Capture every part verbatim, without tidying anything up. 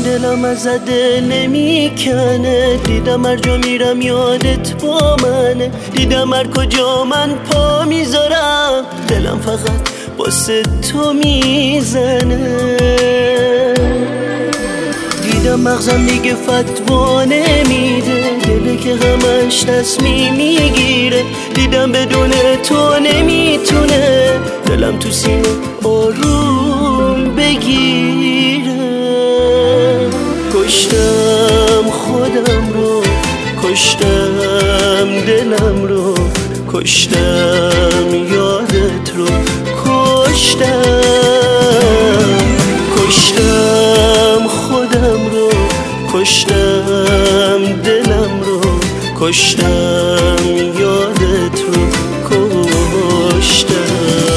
دلم ازت دل نمیکنه، دیدم هر جا میرم یادت با منه، دیدم هر کجا من پا میذارم دلم فقط واسه تو میزنه. دیدم مغزم دیگه فتوا نمیده، دلی که همش تصمیم میگیره، دیدم بدون تو نمیتونه دلم تو سینه آروم بگیره. کشتم خودم رو، کشتم دلم رو، کشتم یادت رو، کشتم کشتم خودم رو، کشتم دلم رو، کشتم یادت رو، کشتم.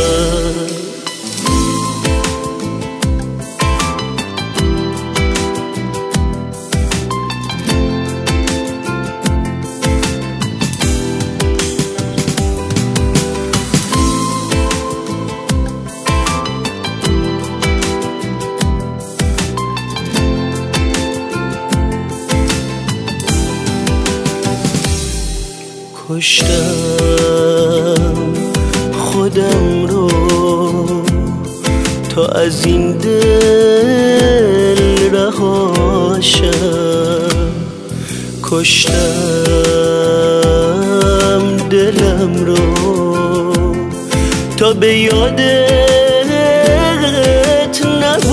کشتم خودم رو تا از این دل رهاشم، کشتم دلم رو تا به یادت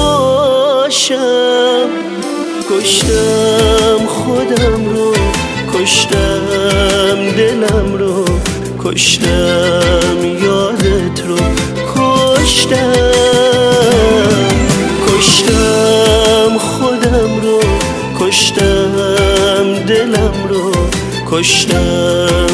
نباشم، کشتم خودم رو، کشتم دلم رو، کشتم یادت رو، کشتم کشتم خودم رو، کشتم دلم رو، کشتم